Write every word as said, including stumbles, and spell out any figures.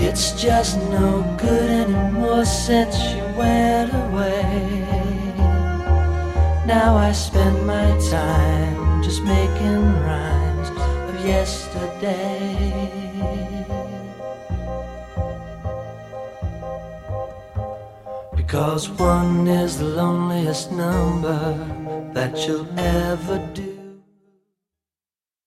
It's just no good anymore since you went away. Now I spend my time just making rhymes of yesterday. Because one is the loneliest number that you'll ever do.